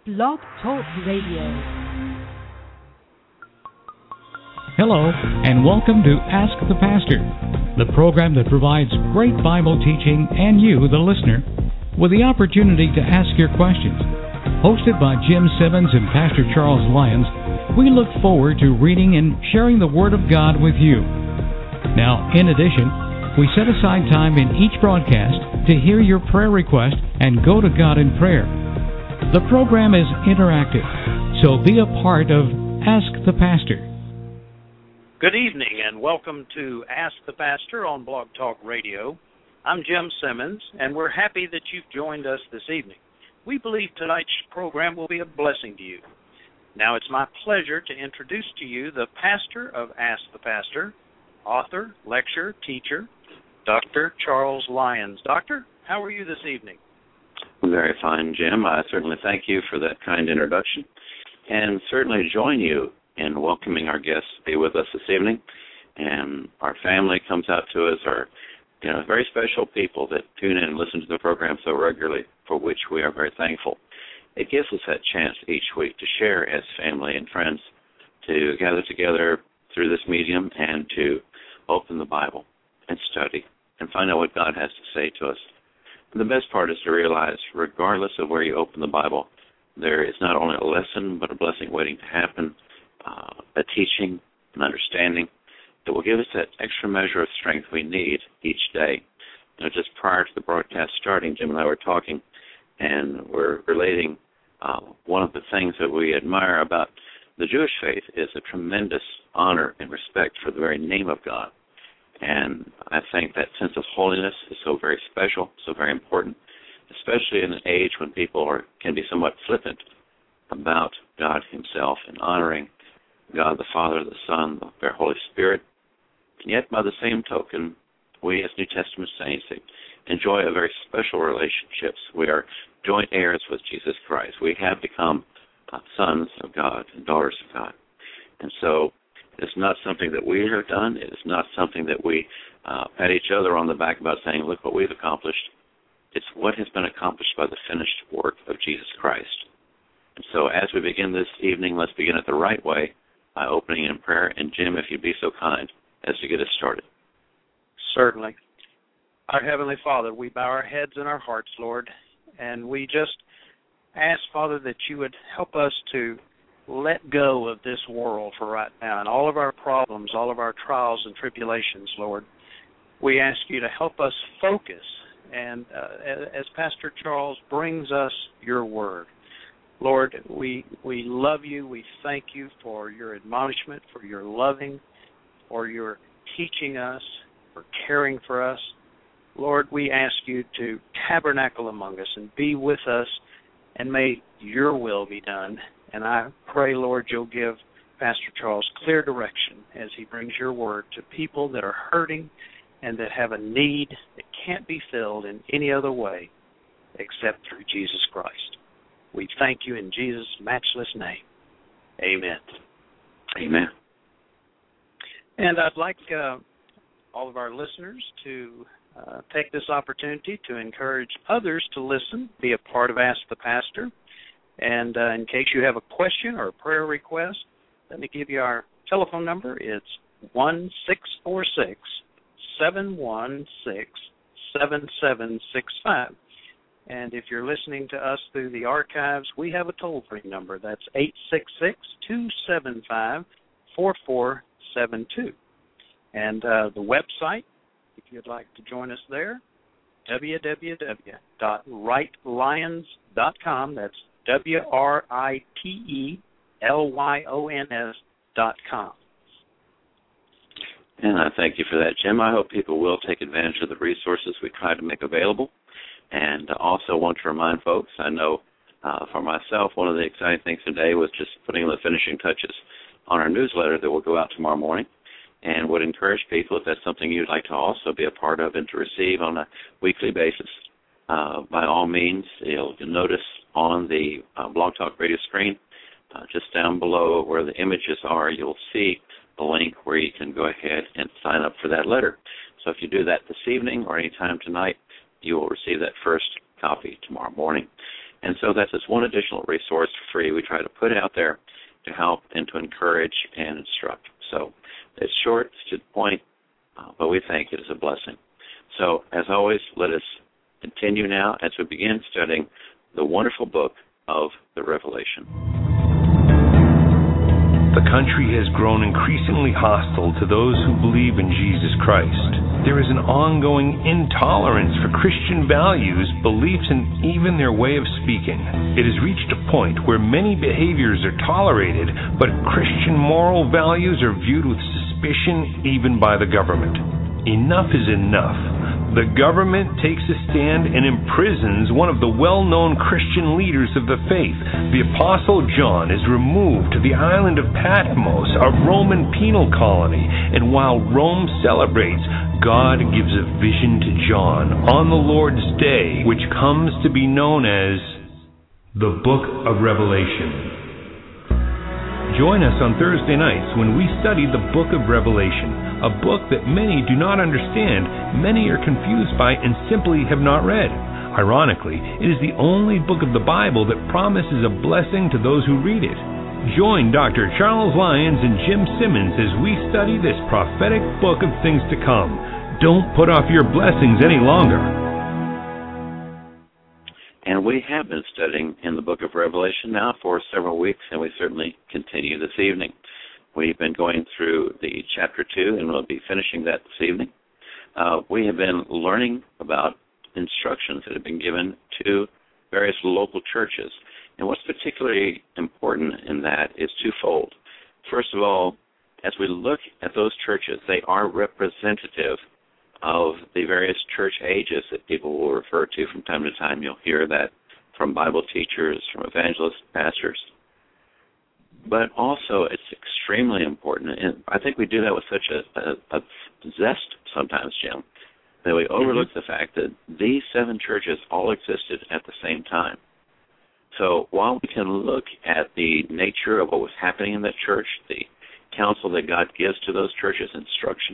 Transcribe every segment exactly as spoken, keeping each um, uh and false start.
Blog Talk Radio. Hello, and welcome to Ask the Pastor, the program that provides great Bible teaching and you, the listener, with the opportunity to ask your questions. Hosted by Jim Simmons and Pastor Charles Lyons, we look forward to reading and sharing the Word of God with you. Now, in addition, we set aside time in each broadcast to hear your prayer request and go to God in prayer. The program is interactive, so be a part of Ask the Pastor. Good evening and welcome to Ask the Pastor on Blog Talk Radio. I'm Jim Simmons, and we're happy that you've joined us this evening. We believe tonight's program will be a blessing to you. Now it's my pleasure to introduce to you the pastor of Ask the Pastor, author, lecturer, teacher, Doctor Charles Lyons. Doctor, how are you this evening? Very fine, Jim. I certainly thank you for that kind introduction and certainly join you in welcoming our guests to be with us this evening. And our family comes out to us, our you know, very special people that tune in and listen to the program so regularly, for which we are very thankful. It gives us that chance each week to share as family and friends, to gather together through this medium and to open the Bible and study and find out what God has to say to us. And the best part is to realize, regardless of where you open the Bible, there is not only a lesson, but a blessing waiting to happen, uh, a teaching, an understanding that will give us that extra measure of strength we need each day. You know, just prior to the broadcast starting, Jim and I were talking, and we're relating uh, one of the things that we admire about the Jewish faith is a tremendous honor and respect for the very name of God. And I think that sense of holiness is so very special, so very important, especially in an age when people are, can be somewhat flippant about God himself and honoring God the Father, the Son, the very Holy Spirit. And yet, by the same token, we as New Testament saints enjoy a very special relationships. We are joint heirs with Jesus Christ. We have become uh, sons of God and daughters of God. And so it's not something that we have done. It is not something that we uh, pat each other on the back about saying, look what we've accomplished. It's what has been accomplished by the finished work of Jesus Christ. And so as we begin this evening, let's begin it the right way by opening in prayer. And Jim, if you'd be so kind as to get us started. Certainly. Our Heavenly Father, we bow our heads and our hearts, Lord, and we just ask, Father, that you would help us to let go of this world for right now and all of our problems, all of our trials and tribulations, Lord. We ask you to help us focus, and uh, as Pastor Charles brings us your word, Lord, we we love you. We thank you for your admonishment, for your loving, for your teaching us, for caring for us. Lord, we ask you to tabernacle among us and be with us, and may your will be done. And I pray, Lord, you'll give Pastor Charles clear direction as he brings your word to people that are hurting and that have a need that can't be filled in any other way except through Jesus Christ. We thank you in Jesus' matchless name. Amen. Amen. And I'd like uh, all of our listeners to uh, take this opportunity to encourage others to listen, be a part of Ask the Pastor. And uh, in case you have a question or a prayer request, let me give you our telephone number. It's one six four six, seven one six, seven seven six five. And if you're listening to us through the archives, we have a toll-free number. That's eight six six, two seven five, four four seven two. And uh, the website, if you'd like to join us there, w w w dot right lyons dot com. That's W R I T E L Y O N S dot com. And I thank you for that, Jim. I hope people will take advantage of the resources we try to make available. And also want to remind folks, I know uh, for myself, one of the exciting things today was just putting the finishing touches on our newsletter that will go out tomorrow morning, and would encourage people, if that's something you'd like to also be a part of and to receive on a weekly basis, uh, by all means, you'll, you'll notice on the uh, Blog Talk Radio screen, uh, just down below where the images are, you'll see the link where you can go ahead and sign up for that letter. So if you do that this evening or any time tonight, you will receive that first copy tomorrow morning. And so that's just one additional resource for free we try to put out there to help and to encourage and instruct. So it's short, it's to the point, uh, but we think it is a blessing. So as always, let us continue now as we begin studying the wonderful book of the Revelation. The country has grown increasingly hostile to those who believe in Jesus Christ. There is an ongoing intolerance for Christian values, beliefs, and even their way of speaking. It has reached a point where many behaviors are tolerated, but Christian moral values are viewed with suspicion even by the government. Enough is enough. The government takes a stand and imprisons one of the well-known Christian leaders of the faith. The Apostle John is removed to the island of Patmos, a Roman penal colony, and while Rome celebrates, God gives a vision to John on the Lord's Day, which comes to be known as the Book of Revelation. Join us on Thursday nights when we study the Book of Revelation, a book that many do not understand, many are confused by, and simply have not read. Ironically, it is the only book of the Bible that promises a blessing to those who read it. Join Doctor Charles Lyons and Jim Simmons as we study this prophetic book of things to come. Don't put off your blessings any longer. And we have been studying in the book of Revelation now for several weeks, and we certainly continue this evening. We've been going through the chapter two, and we'll be finishing that this evening. Uh, we have been learning about instructions that have been given to various local churches. And what's particularly important in that is twofold. First of all, as we look at those churches, they are representative of the various church ages that people will refer to from time to time. You'll hear that from Bible teachers, from evangelists, pastors. But also, it's extremely important, and I think we do that with such a, a, a zest sometimes, Jim, that we overlook mm-hmm. the fact that these seven churches all existed at the same time. So while we can look at the nature of what was happening in that church, the counsel that God gives to those churches, instruction,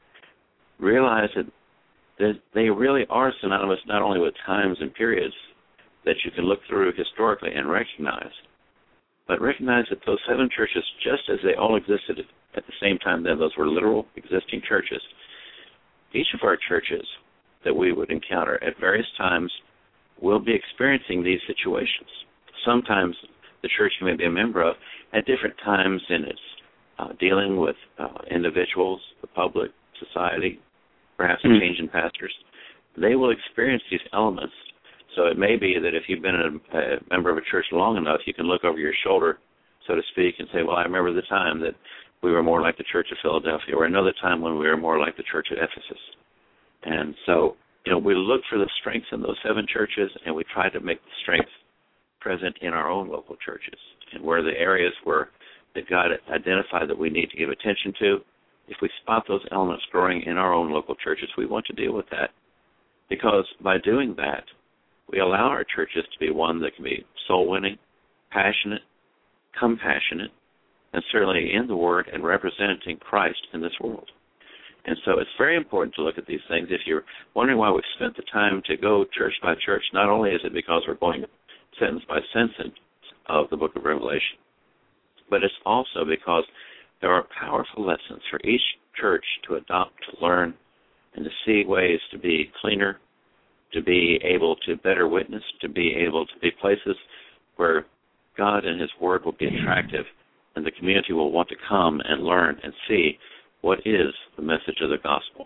realize that, that they really are synonymous not only with times and periods that you can look through historically and recognize, but recognize that those seven churches, just as they all existed at the same time, then those were literal existing churches. Each of our churches that we would encounter at various times will be experiencing these situations. Sometimes the church you may be a member of, at different times in its uh, dealing with uh, individuals, the public, society, perhaps mm-hmm. a change in pastors, they will experience these elements. So it may be that if you've been a, a member of a church long enough, you can look over your shoulder, so to speak, and say, well, I remember the time that we were more like the Church of Philadelphia, or another time when we were more like the Church at Ephesus. And so, you know, we look for the strengths in those seven churches, and we try to make the strength present in our own local churches. And where the areas where that God identified that we need to give attention to, if we spot those elements growing in our own local churches, we want to deal with that. Because by doing that, we allow our churches to be one that can be soul-winning, passionate, compassionate, and certainly in the Word and representing Christ in this world. And so it's very important to look at these things. If you're wondering why we've spent the time to go church by church, not only is it because we're going sentence by sentence of the book of Revelation, but it's also because there are powerful lessons for each church to adopt, to learn, and to see ways to be cleaner, to be able to better witness, to be able to be places where God and His Word will be attractive, and the community will want to come and learn and see what is the message of the gospel.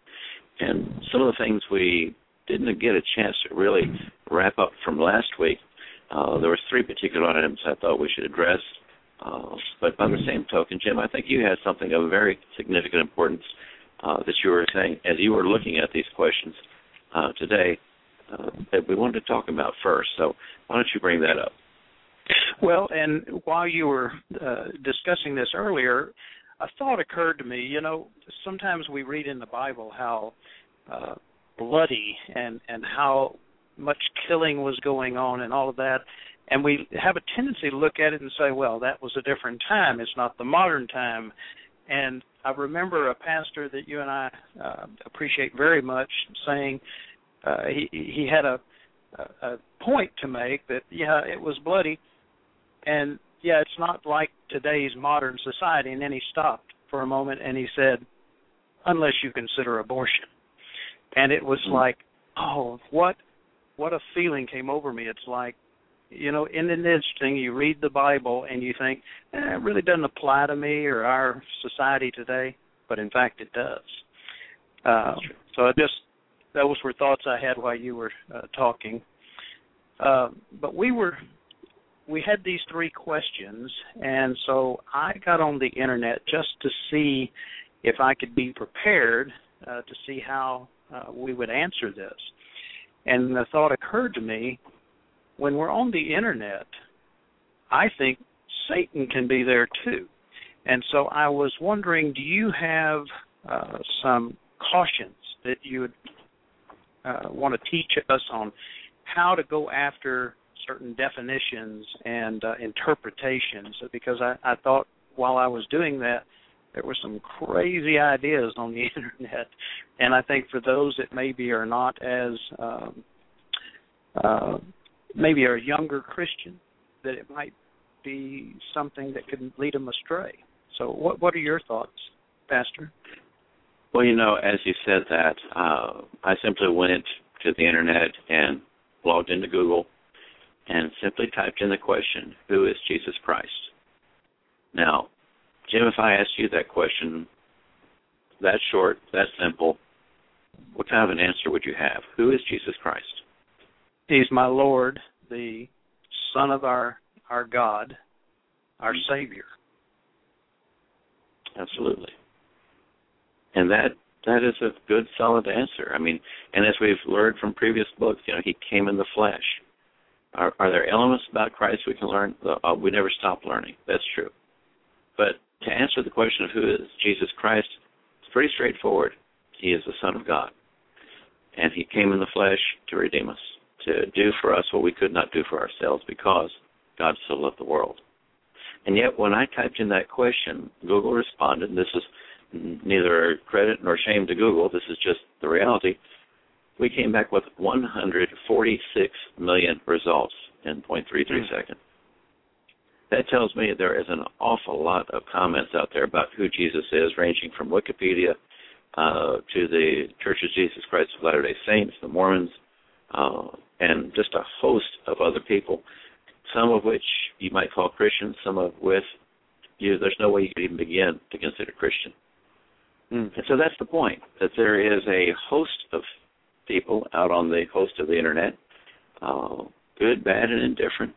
And some of the things we didn't get a chance to really wrap up from last week, uh, there were three particular items I thought we should address. Uh, but by the same token, Jim, I think you had something of very significant importance uh, that you were saying as you were looking at these questions uh, today uh, that we wanted to talk about first. So why don't you bring that up? Well, and while you were uh, discussing this earlier, a thought occurred to me. You know, sometimes we read in the Bible how uh, bloody and, and how much killing was going on and all of that, and we have a tendency to look at it and say, well, that was a different time. It's not the modern time. And I remember a pastor that you and I uh, appreciate very much saying uh, he, he had a a, a point to make that, yeah, it was bloody, and, yeah, it's not like today's modern society. And then he stopped for a moment and he said, unless you consider abortion. And it was mm-hmm. like, oh, what what a feeling came over me. It's like, you know, and it's interesting, you read the Bible and you think, eh, it really doesn't apply to me or our society today, but in fact it does. Uh, so I just, those were thoughts I had while you were uh, talking. Uh, but we were, we had these three questions, and so I got on the internet just to see if I could be prepared uh, to see how uh, we would answer this. And the thought occurred to me, when we're on the internet, I think Satan can be there too. And so I was wondering, do you have uh, some cautions that you would uh, want to teach us on how to go after certain definitions and uh, interpretations? Because I, I thought while I was doing that, there were some crazy ideas on the internet. And I think for those that maybe are not as, um, uh, maybe are a younger Christian, that it might be something that could lead them astray. So what what are your thoughts, Pastor? Well, you know, as you said that, uh, I simply went to the internet and logged into Google and simply typed in the question, who is Jesus Christ? Now, Jim, if I asked you that question, that short, that simple, what kind of an answer would you have? Who is Jesus Christ? He's my Lord, the Son of our, our God, our Savior. Absolutely. And that that is a good, solid answer. I mean, and as we've learned from previous books, you know, he came in the flesh. Are, are there elements about Christ we can learn? Uh, we never stop learning. That's true. But to answer the question of who is Jesus Christ, it's pretty straightforward. He is the Son of God. And he came in the flesh to redeem us, to do for us what we could not do for ourselves because God so loved the world. And yet when I typed in that question, Google responded, and this is neither credit nor shame to Google, this is just the reality, we came back with one hundred forty-six million results in zero point three three mm-hmm. seconds. That tells me there is an awful lot of comments out there about who Jesus is, ranging from Wikipedia uh, to the Church of Jesus Christ of Latter-day Saints, the Mormons, uh, and just a host of other people, some of which you might call Christians, some of which you, there's no way you could even begin to consider Christian. Mm. And so that's the point, that there is a host of people out on the host of the Internet, uh, good, bad, and indifferent.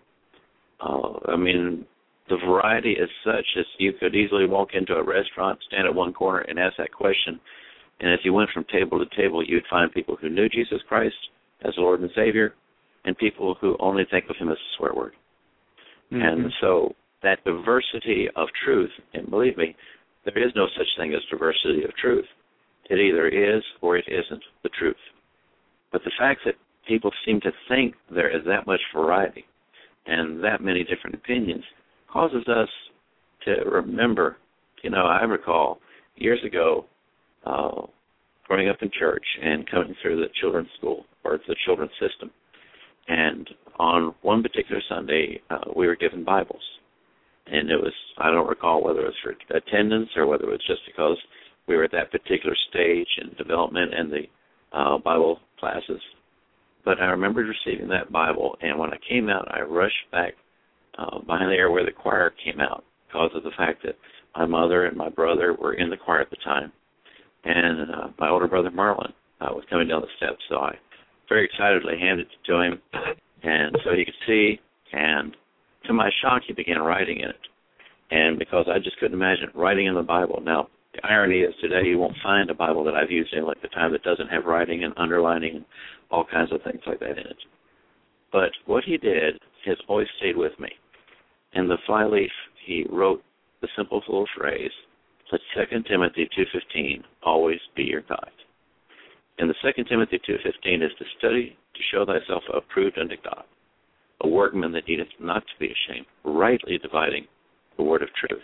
Uh, I mean, the variety is such as you could easily walk into a restaurant, stand at one corner, and ask that question, and if you went from table to table, you'd find people who knew Jesus Christ as Lord and Savior, and people who only think of him as a swear word. Mm-hmm. And so that diversity of truth, and believe me, there is no such thing as diversity of truth. It either is or it isn't the truth. But the fact that people seem to think there is that much variety and that many different opinions causes us to remember, you know, I recall years ago uh, growing up in church and coming through the children's school or the children's system. And on one particular Sunday, uh, we were given Bibles. And it was, I don't recall whether it was for attendance or whether it was just because we were at that particular stage in development and the uh, Bible classes. But I remember receiving that Bible, and when I came out, I rushed back uh, behind the area where the choir came out because of the fact that my mother and my brother were in the choir at the time. And uh, my older brother, Marlon, uh, was coming down the steps, so I very excitedly handed it to him, and so he could see, and to my shock, he began writing in it. And because I just couldn't imagine writing in the Bible. Now, the irony is today you won't find a Bible that I've used in like the time that doesn't have writing and underlining and all kinds of things like that in it. But what he did has always stayed with me. In the flyleaf, he wrote the simple little phrase, let Second Timothy two fifteen always be your guide. And the Second Timothy two fifteen is to study to show thyself approved unto God, a workman that needeth not to be ashamed, rightly dividing the word of truth.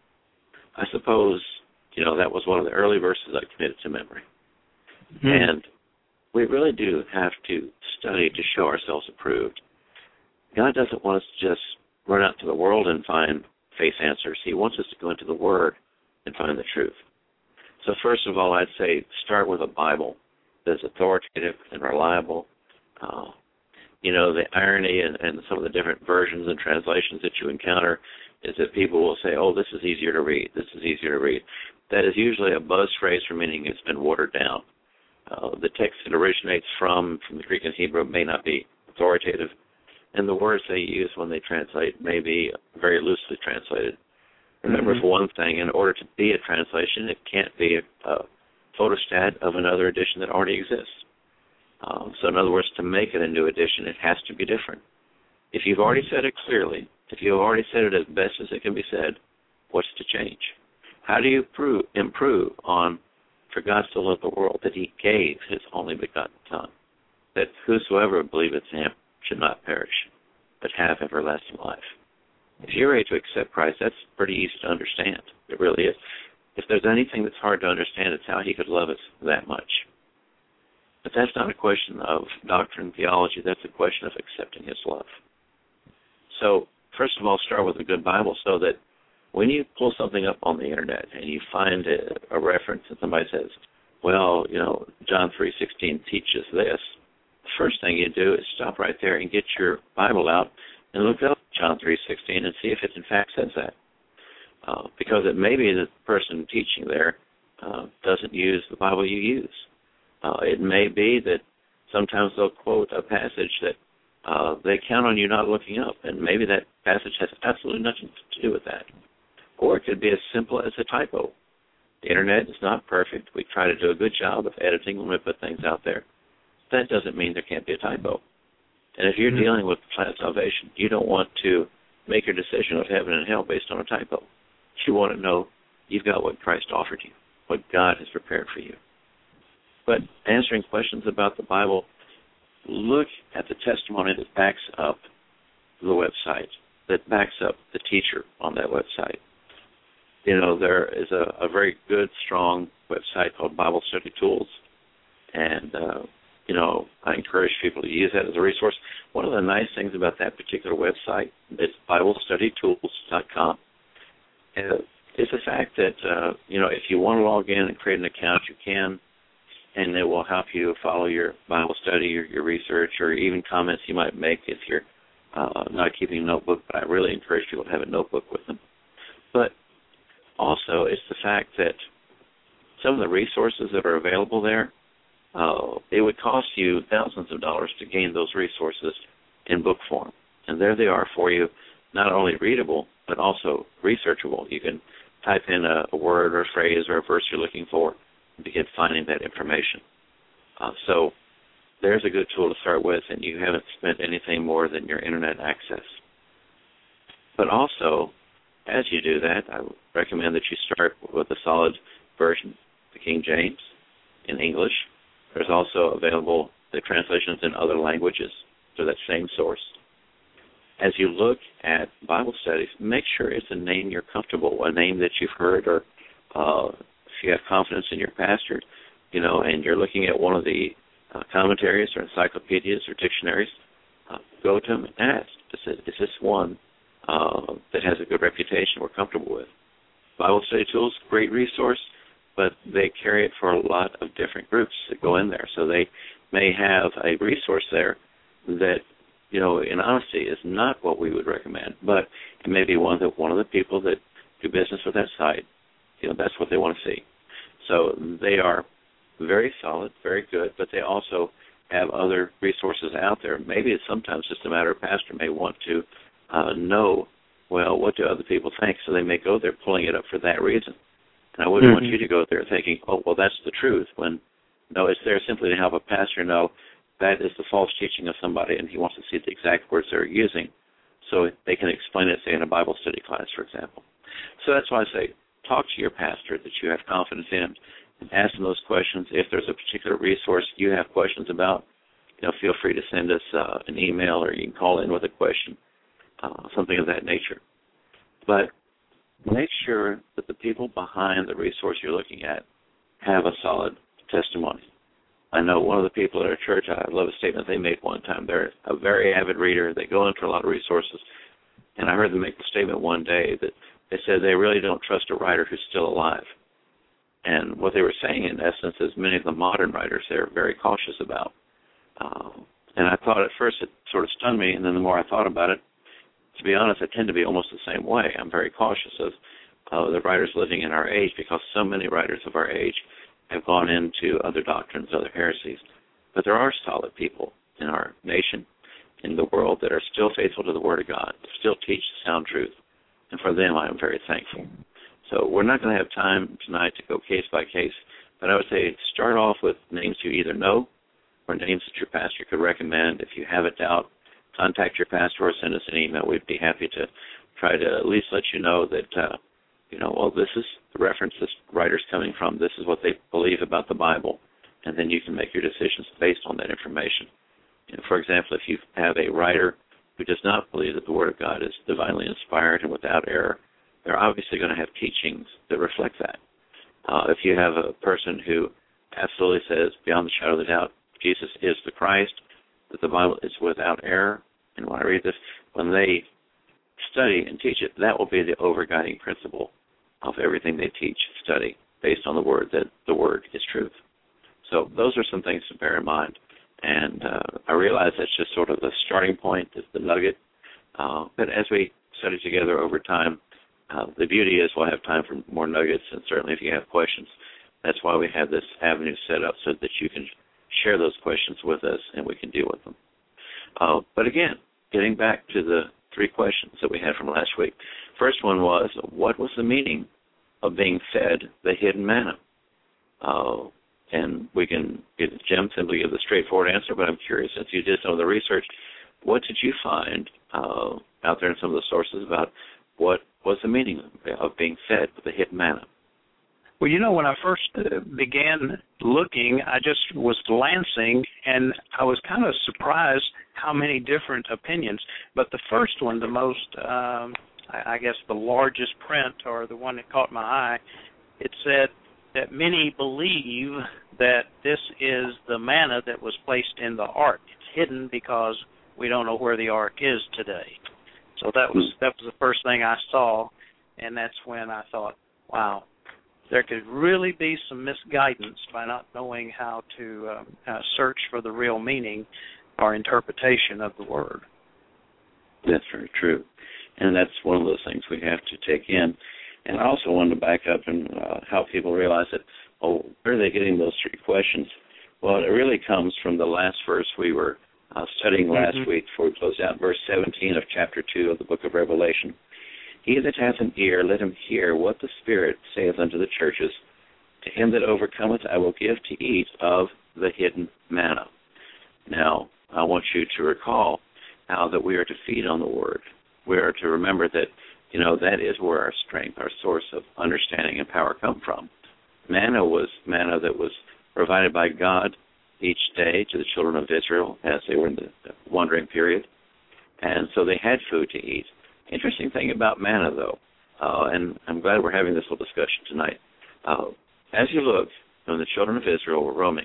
I suppose, you know, that was one of the early verses I committed to memory. Mm-hmm. And we really do have to study to show ourselves approved. God doesn't want us to just run out to the world and find faith answers. He wants us to go into the Word and find the truth. So first of all, I'd say start with a Bible that's authoritative and reliable. Uh, you know, the irony and, and some of the different versions and translations that you encounter is that people will say, oh, this is easier to read, this is easier to read. That is usually a buzz phrase for meaning it's been watered down. Uh, the text it originates from, from the Greek and Hebrew, may not be authoritative, and the words they use when they translate may be very loosely translated. Remember, mm-hmm. for one thing, in order to be a translation, it can't be a, a photostat of another edition that already exists. Um, so in other words, to make it a new edition, it has to be different. If you've already said it clearly, if you've already said it as best as it can be said, what's to change? How do you prove, improve on, for God so loved the world, that he gave his only begotten Son, that whosoever believeth in him should not perish, but have everlasting life? If you're ready to accept Christ, that's pretty easy to understand. It really is. If there's anything that's hard to understand, it's how he could love us that much. But that's not a question of doctrine, theology. That's a question of accepting his love. So, first of all, start with a good Bible so that when you pull something up on the Internet and you find a, a reference and somebody says, well, you know, John three sixteen teaches this, the first thing you do is stop right there and get your Bible out and look up John three sixteen and see if it in fact says that. Uh, because it may be that the person teaching there uh, doesn't use the Bible you use. Uh, it may be that sometimes they'll quote a passage that uh, they count on you not looking up, and maybe that passage has absolutely nothing to do with that. Or it could be as simple as a typo. The Internet is not perfect. We try to do a good job of editing when we put things out there. That doesn't mean there can't be a typo. And if you're mm-hmm. dealing with plan of salvation, you don't want to make your decision of heaven and hell based on a typo. You want to know you've got what Christ offered you, what God has prepared for you. But answering questions about the Bible, look at the testimony that backs up the website, that backs up the teacher on that website. You know, there is a, a very good, strong website called Bible Study Tools, and, uh, you know, I encourage people to use that as a resource. One of the nice things about that particular website is bible study tools dot com. Uh, is the fact that, uh, you know, if you want to log in and create an account, you can, and it will help you follow your Bible study or your research or even comments you might make if you're uh, not keeping a notebook, but I really encourage people to have a notebook with them. But also it's the fact that some of the resources that are available there, uh, it would cost you thousands of dollars to gain those resources in book form. And there they are for you, not only readable, but also researchable. You can type in a, a word or a phrase or a verse you're looking for and begin finding that information. Uh, so there's a good tool to start with, and you haven't spent anything more than your Internet access. But also, as you do that, I would recommend that you start with a solid version, the King James, in English. There's also available the translations in other languages to that same source. As you look at Bible studies, make sure it's a name you're comfortable, a name that you've heard, or uh, if you have confidence in your pastor, you know, and you're looking at one of the uh, commentaries or encyclopedias or dictionaries, uh, go to them and ask, is, it, is this one uh, that has a good reputation we're comfortable with? Bible Study Tools, great resource, but they carry it for a lot of different groups that go in there. So they may have a resource there that, you know, in honesty, is not what we would recommend, but it may be one that one of the people that do business with that site, you know, that's what they want to see. So they are very solid, very good, but they also have other resources out there. Maybe it's sometimes just a matter of pastor may want to uh, know, well, what do other people think? So they may go there pulling it up for that reason. And I wouldn't mm-hmm. want you to go there thinking, oh, well, that's the truth, when, no, it's there simply to help a pastor know that is the false teaching of somebody, and he wants to see the exact words they're using so they can explain it, say, in a Bible study class, for example. So that's why I say talk to your pastor that you have confidence in and ask them those questions. If there's a particular resource you have questions about, you know, feel free to send us uh, an email, or you can call in with a question, uh, something of that nature. But make sure that the people behind the resource you're looking at have a solid testimony. I know one of the people at our church, I love a statement they made one time. They're a very avid reader. They go into a lot of resources. And I heard them make the statement one day that they said they really don't trust a writer who's still alive. And what they were saying, in essence, is many of the modern writers they're very cautious about. Uh, and I thought at first it sort of stunned me, and then the more I thought about it, to be honest, I tend to be almost the same way. I'm very cautious of uh, the writers living in our age because so many writers of our age have gone into other doctrines, other heresies. But there are solid people in our nation, in the world, that are still faithful to the Word of God, still teach the sound truth. And for them, I am very thankful. So we're not going to have time tonight to go case by case, but I would say start off with names you either know or names that your pastor could recommend. If you have a doubt, contact your pastor or send us an email. We'd be happy to try to at least let you know that, uh, you know, well, this is the reference this writer's coming from. This is what they believe about the Bible, and then you can make your decisions based on that information. You know, for example, if you have a writer who does not believe that the Word of God is divinely inspired and without error, they're obviously going to have teachings that reflect that. Uh, if you have a person who absolutely says, beyond the shadow of a doubt, Jesus is the Christ, that the Bible is without error, and when I read this, when they study and teach it, that will be the overguiding principle of everything they teach, study, based on the Word, that the Word is truth. So those are some things to bear in mind. And uh, I realize that's just sort of the starting point, is the nugget. Uh, but as we study together over time, uh, the beauty is we'll have time for more nuggets, and certainly if you have questions, that's why we have this avenue set up so that you can share those questions with us and we can deal with them. Uh, but again, getting back to the three questions that we had from last week. First one was, what was the meaning of being fed the hidden manna? Uh, and we can, get, Jim, simply give the straightforward answer, but I'm curious, since you did some of the research, what did you find uh, out there in some of the sources about what was the meaning of being fed with the hidden manna? Well, you know, when I first uh, began looking, I just was glancing, and I was kind of surprised how many different opinions. But the first one, the most, um, I, I guess the largest print, or the one that caught my eye, it said that many believe that this is the manna that was placed in the ark. It's hidden because we don't know where the ark is today. So that was that was the first thing I saw, and that's when I thought, wow, there could really be some misguidance by not knowing how to uh, uh, search for the real meaning or interpretation of the Word. That's very true. And that's one of those things we have to take in. And I also wanted to back up and uh, help people realize that, oh, where are they getting those three questions? Well, it really comes from the last verse we were uh, studying last mm-hmm. week before we closed out, verse seventeen of chapter two of the book of Revelation. He that hath an ear, let him hear what the Spirit saith unto the churches. To him that overcometh I will give to eat of the hidden manna. Now, I want you to recall how that we are to feed on the Word. We are to remember that, you know, that is where our strength, our source of understanding and power come from. Manna was manna that was provided by God each day to the children of Israel as they were in the wandering period. And so they had food to eat. Interesting thing about manna, though, uh, and I'm glad we're having this little discussion tonight. Uh, as you look, when the children of Israel were roaming,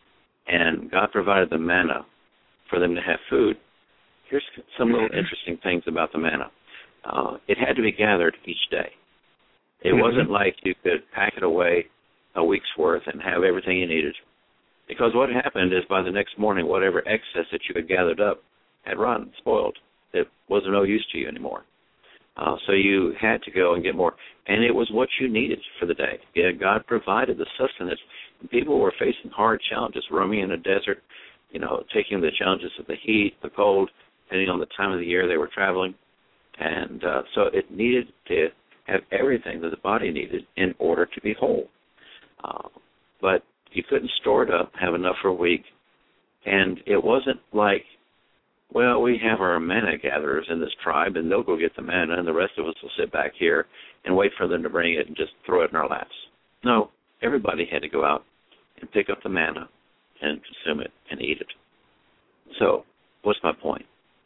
and God provided the manna for them to have food, here's some little interesting things about the manna. Uh, it had to be gathered each day. It mm-hmm. wasn't like you could pack it away a week's worth and have everything you needed. Because what happened is by the next morning, whatever excess that you had gathered up had run, spoiled. It was of no use to you anymore. Uh, so you had to go and get more. And it was what you needed for the day. Yeah, God provided the sustenance. People were facing hard challenges, roaming in a desert, you know, taking the challenges of the heat, the cold, depending on the time of the year they were traveling. And uh, so it needed to have everything that the body needed in order to be whole. Uh, but you couldn't store it up, have enough for a week. And it wasn't like, well, we have our manna gatherers in this tribe, and they'll go get the manna, and the rest of us will sit back here and wait for them to bring it and just throw it in our laps. No, everybody had to go out and pick up the manna and consume it and eat it. So what's my point?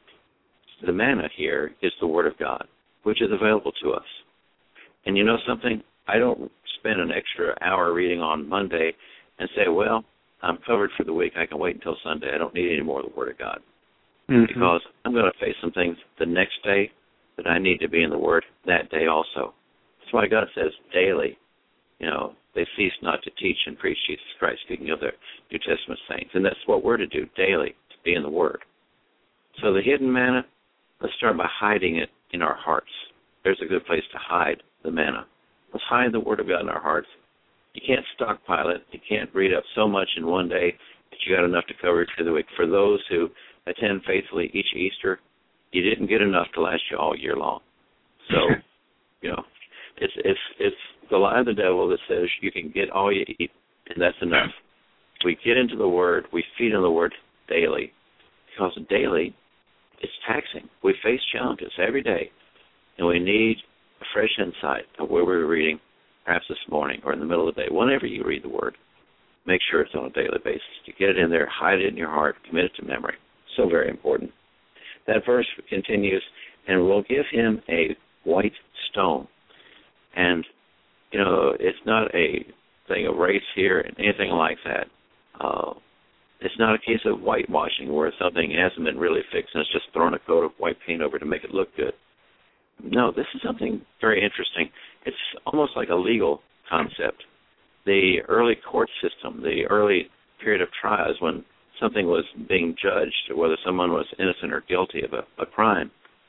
The manna here is the Word of God, which is available to us. And you know something? I don't spend an extra hour reading on Monday and say, well, I'm covered for the week. I can wait until Sunday. I don't need any more of the Word of God. Mm-hmm. Because I'm going to face some things the next day that I need to be in the Word that day also. That's why God says daily, you know, they cease not to teach and preach Jesus Christ, speaking of the New Testament saints. And that's what we're to do daily, to be in the Word. So the hidden manna, let's start by hiding it in our hearts. There's a good place to hide the manna. Let's hide the Word of God in our hearts. You can't stockpile it. You can't read up so much in one day that you got enough to cover it for the week. For those who attend faithfully each Easter, you didn't get enough to last you all year long. So, you know, it's it's it's the lie of the devil that says you can get all you eat, and that's enough. We get into the Word, we feed on the Word daily, because daily it's taxing. We face challenges every day, and we need a fresh insight of where we're reading, perhaps this morning or in the middle of the day. Whenever you read the Word, make sure it's on a daily basis. You get it in there, hide it in your heart, commit it to memory. So very important. That verse continues, and we'll give him a white stone. And, you know, it's not a thing of race here and anything like that. Uh, it's not a case of whitewashing where something hasn't been really fixed and it's just thrown a coat of white paint over to make it look good. No, this is something very interesting. It's almost like a legal concept. The early court system, the early period of trials when something was being judged, whether someone was innocent or guilty of a, a crime,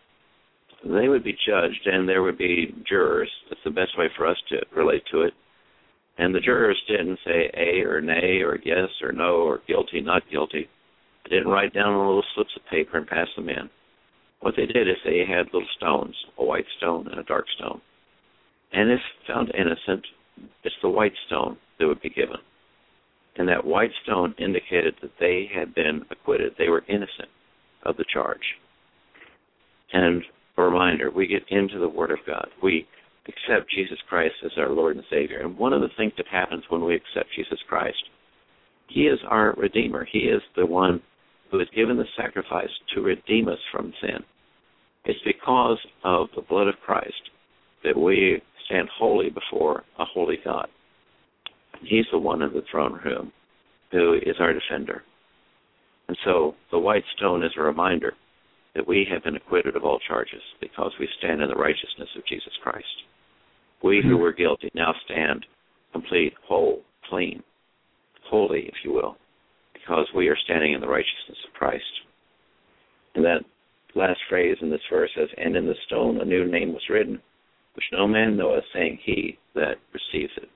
they would be judged and there would be jurors. That's the best way for us to relate to it. And the jurors didn't say A or nay or yes or no or guilty, not guilty. They didn't write down on little slips of paper and pass them in. What they did is they had little stones, a white stone and a dark stone. And if found innocent, it's the white stone that would be given. And that white stone indicated that they had been acquitted. They were innocent of the charge. And a reminder, we get into the Word of God. We accept Jesus Christ as our Lord and Savior. And one of the things that happens when we accept Jesus Christ, he is our Redeemer. He is the one who has given the sacrifice to redeem us from sin. It's because of the blood of Christ that we stand holy before a holy God. He's the one in the throne room who is our defender. And so the white stone is a reminder that we have been acquitted of all charges because we stand in the righteousness of Jesus Christ. We who were guilty now stand complete, whole, clean, holy, if you will, because we are standing in the righteousness of Christ. And that last phrase in this verse says, and in the stone a new name was written, which no man knoweth, saying he that receives it.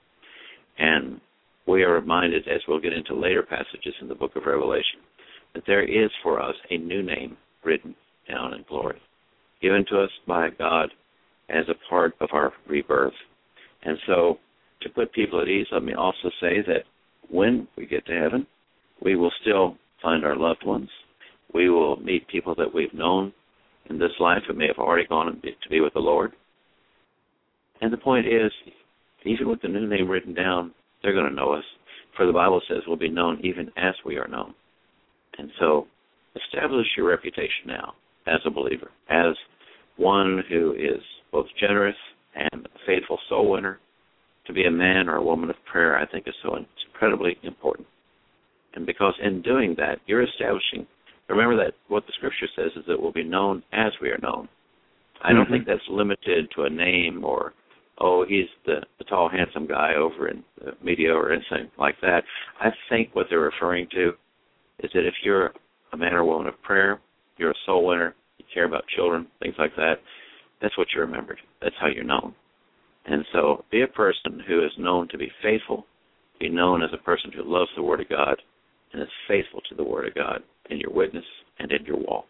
And we are reminded, as we'll get into later passages in the book of Revelation, that there is for us a new name written down in glory, given to us by God as a part of our rebirth. And so, to put people at ease, let me also say that when we get to heaven, we will still find our loved ones. We will meet people that we've known in this life who may have already gone to be with the Lord. And the point is, even with the new name written down, they're going to know us. For the Bible says we'll be known even as we are known. And so, establish your reputation now as a believer, as one who is both generous and a faithful soul winner. To be a man or a woman of prayer, I think, is so incredibly important. And because in doing that, you're establishing, remember that what the Scripture says is that we'll be known as we are known. I don't mm-hmm. think that's limited to a name or, oh, he's the, the tall, handsome guy over in the media or anything like that. I think what they're referring to is that if you're a man or woman of prayer, you're a soul winner, you care about children, things like that, that's what you're remembered. That's how you're known. And so be a person who is known to be faithful, be known as a person who loves the Word of God and is faithful to the Word of God in your witness and in your walk.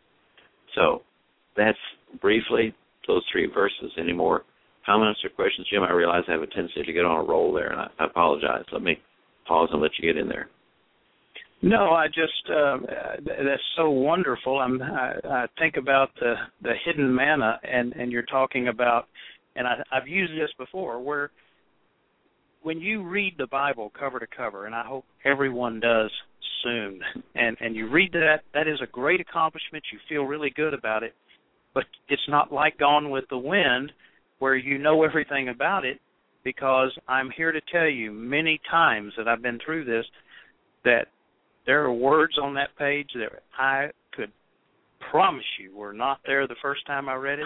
So that's briefly those three verses. Any more comments or questions? Jim, I realize I have a tendency to get on a roll there, and I, I apologize. Let me pause and let you get in there. No, I just, uh, that's so wonderful. I'm, I, I think about the, the hidden manna, and, and you're talking about, and I, I've used this before, where when you read the Bible cover to cover, and I hope everyone does soon, and, and you read that, that is a great accomplishment. You feel really good about it, but it's not like Gone with the Wind where you know everything about it, because I'm here to tell you many times that I've been through this, that there are words on that page that I could promise you were not there the first time I read it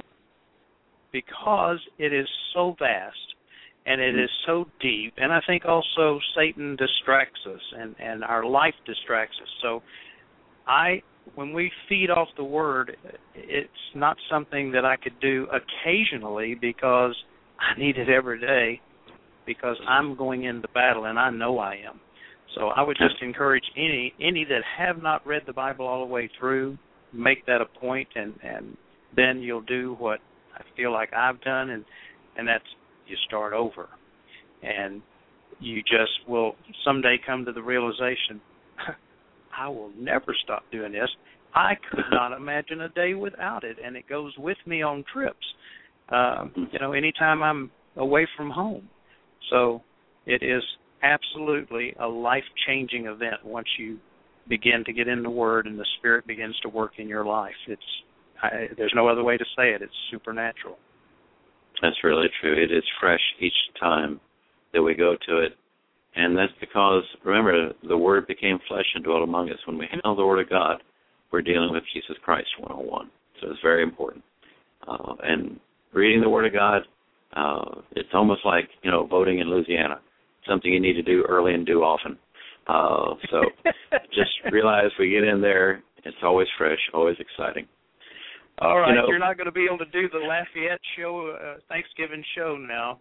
because it is so vast and it is so deep. And I think also Satan distracts us and, and our life distracts us. So I, when we feed off the Word, it's not something that I could do occasionally because I need it every day because I'm going into battle and I know I am. So I would just encourage any any that have not read the Bible all the way through, make that a point, and, and then you'll do what I feel like I've done, and, and that's you start over. And you just will someday come to the realization, I will never stop doing this. I could not imagine a day without it, and it goes with me on trips, um, you know, anytime I'm away from home. So it is absolutely a life-changing event once you begin to get in the Word and the Spirit begins to work in your life. It's I, there's no other way to say it. It's supernatural. That's really true. It is fresh each time that we go to it. And that's because, remember, the Word became flesh and dwelt among us. When we handle the Word of God, we're dealing with Jesus Christ one oh one. So it's very important. Uh, and reading the Word of God, uh, it's almost like, you know, voting in Louisiana, something you need to do early and do often. Uh, so just realize we get in there, it's always fresh, always exciting. All right, you know, you're not going to be able to do the Lafayette show, uh, Thanksgiving show now.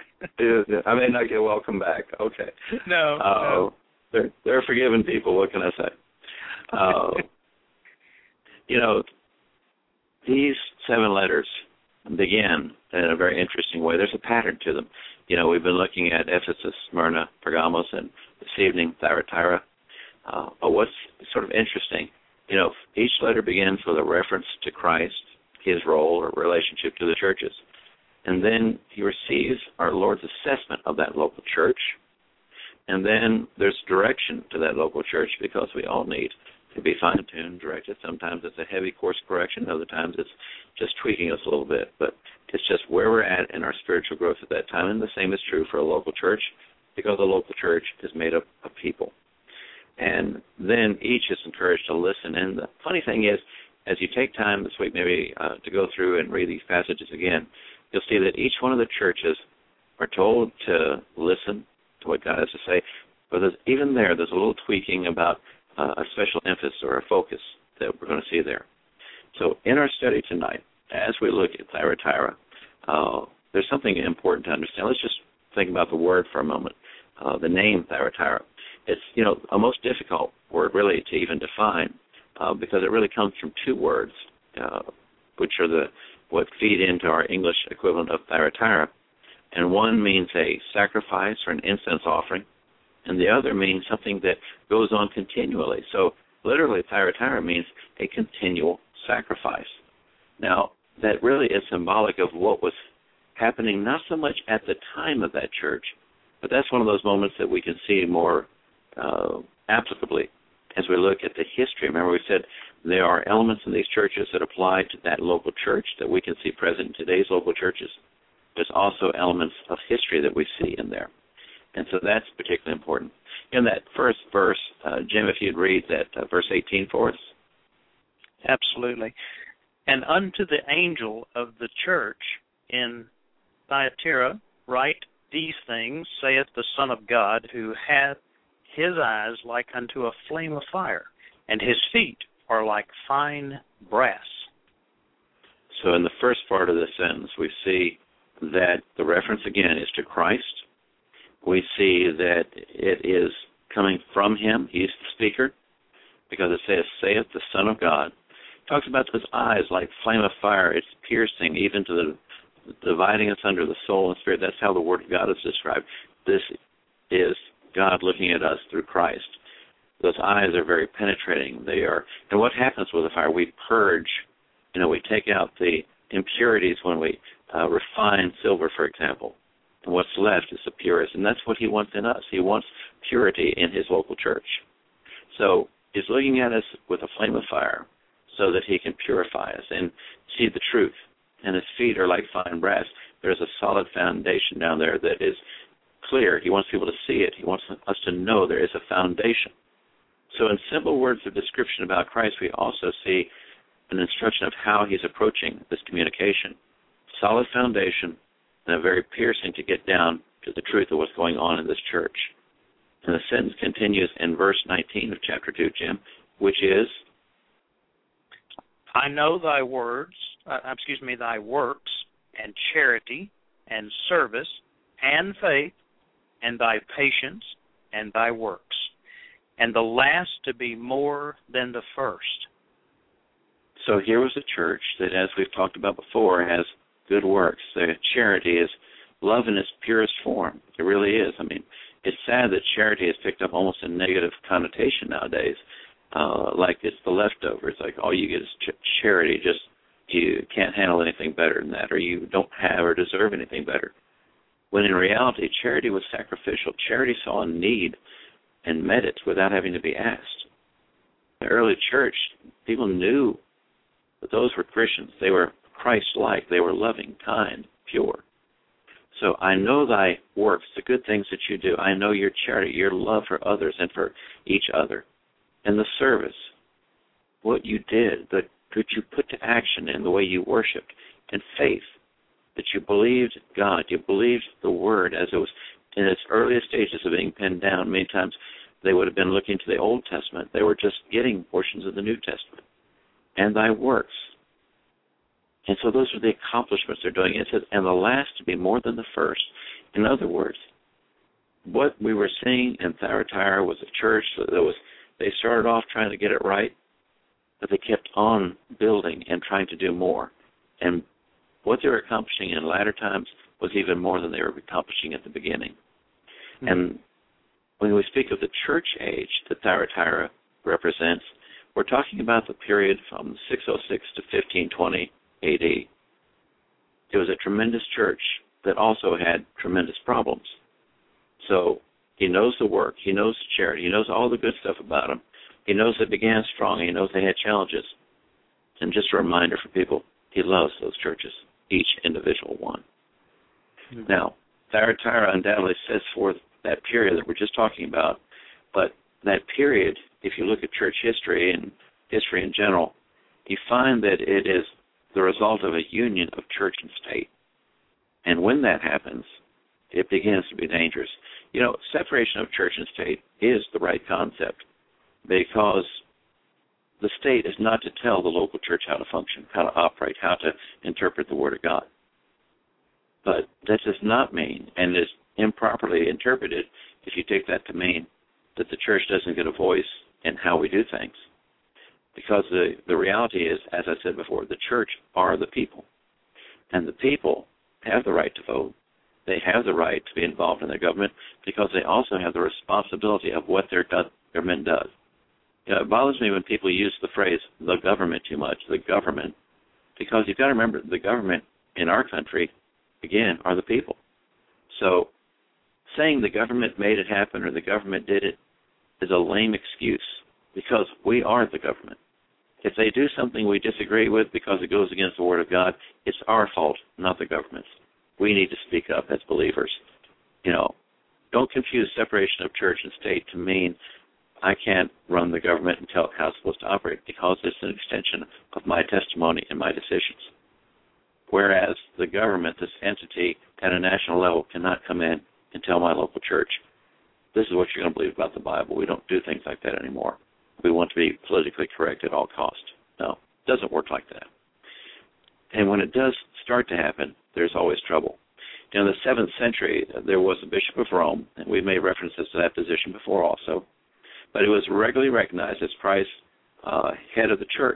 I may not get welcome back. Okay. No. Uh, no. They're, they're forgiving people. What can I say? Uh, you know, these seven letters begin in a very interesting way. There's a pattern to them. You know, we've been looking at Ephesus, Smyrna, Pergamos, and this evening, Thyatira. Uh, but what's sort of interesting, you know, each letter begins with a reference to Christ, his role or relationship to the churches. And then he receives our Lord's assessment of that local church. And then there's direction to that local church because we all need to be fine-tuned, directed. Sometimes it's a heavy course correction. Other times it's just tweaking us a little bit. But it's just where we're at in our spiritual growth at that time. And the same is true for a local church because a local church is made up of people. And then each is encouraged to listen. And the funny thing is, as you take time this week maybe uh, to go through and read these passages again, you'll see that each one of the churches are told to listen to what God has to say. But there's, even there, there's a little tweaking about uh, a special emphasis or a focus that we're going to see there. So in our study tonight, as we look at Thyatira, uh, there's something important to understand. Let's just think about the word for a moment. Uh, the name Thyatira. It's, you know, a most difficult word really to even define uh, because it really comes from two words, uh, which are the what feed into our English equivalent of Thyatira. And one means a sacrifice or an incense offering, and the other means something that goes on continually. So literally Thyatira means a continual sacrifice. Now, that really is symbolic of what was happening not so much at the time of that church, but that's one of those moments that we can see more uh, applicably as we look at the history. Remember, we said there are elements in these churches that apply to that local church that we can see present in today's local churches. There's also elements of history that we see in there. And so that's particularly important. In that first verse, uh, Jim, if you'd read that uh, verse eighteen for us. Absolutely. And unto the angel of the church in Thyatira write these things, saith the Son of God, who hath his eyes like unto a flame of fire, and his feet are like fine brass. So in the first part of the sentence, we see that the reference again is to Christ. We see that it is coming from him. He's the speaker, because it says, saith the Son of God. It talks about those eyes like flame of fire. It's piercing even to the dividing us under the soul and spirit. That's how the Word of God is described. This is God looking at us through Christ. Those eyes are very penetrating. They are, and what happens with the fire? We purge. You know, we take out the impurities when we uh, refine silver, for example. And what's left is the purest, and that's what he wants in us. He wants purity in his local church. So he's looking at us with a flame of fire so that he can purify us and see the truth. And his feet are like fine brass. There's a solid foundation down there that is clear. He wants people to see it. He wants us to know there is a foundation. So in simple words of description about Christ, we also see an instruction of how he's approaching this communication. Solid foundation, and a very piercing to get down to the truth of what's going on in this church. And the sentence continues in verse nineteen of chapter two, Jim, which is, I know thy words, uh, excuse me, thy works, and charity, and service, and faith, and thy patience, and thy works, and the last to be more than the first. So here was a church that, as we've talked about before, has good works. The charity is love in its purest form. It really is. I mean, it's sad that charity has picked up almost a negative connotation nowadays, uh, like it's the leftovers. Like all you get is ch- charity, just you can't handle anything better than that, or you don't have or deserve anything better. When in reality, charity was sacrificial. Charity saw a need and met it without having to be asked. The early church, people knew that those were Christians. They were Christ-like. They were loving, kind, pure. So I know thy works, the good things that you do. I know your charity, your love for others and for each other. And the service, what you did, that you put to action in the way you worshiped. And faith, that you believed God, you believed the Word as it was in its earliest stages of being penned down. Many times they would have been looking to the Old Testament. They were just getting portions of the New Testament. And thy works. And so those are the accomplishments they're doing. It says, and the last to be more than the first. In other words, what we were seeing in Thyatira was a church that was, they started off trying to get it right, but they kept on building and trying to do more. And what they were accomplishing in latter times was even more than they were accomplishing at the beginning. Mm-hmm. And when we speak of the church age that Thyatira represents, we're talking about the period from six oh six to fifteen twenty A D. It was a tremendous church that also had tremendous problems. So he knows the work, he knows the charity, he knows all the good stuff about them. He knows they began strong, he knows they had challenges. And just a reminder for people, he loves those churches, each individual one. Mm-hmm. Now, Thyatira undoubtedly sets forth that period that we're just talking about, but that period, if you look at church history and history in general, you find that it is the result of a union of church and state. And when that happens, it begins to be dangerous. You know, separation of church and state is the right concept because the state is not to tell the local church how to function, how to operate, how to interpret the Word of God. But that does not mean, and is improperly interpreted if you take that to mean, that the church doesn't get a voice in how we do things. Because the, the reality is, as I said before, the church are the people. And the people have the right to vote. They have the right to be involved in their government because they also have the responsibility of what their government does. You know, it bothers me when people use the phrase, the government, too much, the government, because you've got to remember the government in our country, again, are the people. So saying the government made it happen or the government did it is a lame excuse because we are the government. If they do something we disagree with because it goes against the Word of God, it's our fault, not the government's. We need to speak up as believers. You know, don't confuse separation of church and state to mean I can't run the government and tell it how it's supposed to operate because it's an extension of my testimony and my decisions. Whereas the government, this entity at a national level, cannot come in and tell my local church, this is what you're going to believe about the Bible. We don't do things like that anymore. We want to be politically correct at all costs. No, it doesn't work like that. And when it does start to happen, there's always trouble. In the seventh century, there was a bishop of Rome, and we've made references to that position before also, but it was regularly recognized as Christ's uh, head of the church.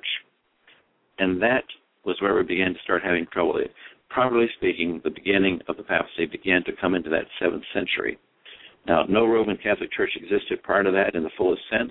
And that was where we began to start having trouble. Properly speaking, the beginning of the papacy began to come into that seventh century. Now, no Roman Catholic Church existed prior to that in the fullest sense